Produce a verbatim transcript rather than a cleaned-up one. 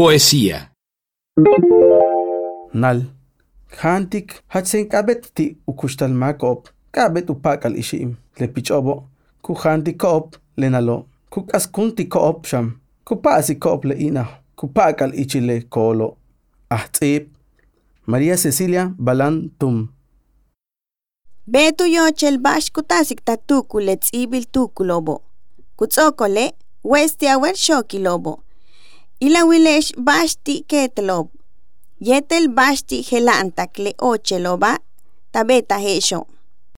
Poesía. Nal. Hantik hatsen kabet ti ukushtal makop. Kabet upakal ishim. Le pichobo. Ku hantik koop le nalo. Ku askunti koop sham. Ku pasi koop le ina. Ku pakal ichile kolo. Ahtzib. María Cecilia Balan Tum. Betu yochel bash kutasik tatukule tsibil tukulobo. Kutsokole westi awer shokilobo. Ila wilesh bashti ketlob. Yetel bashti helantak le ocheloba tabeta hesho.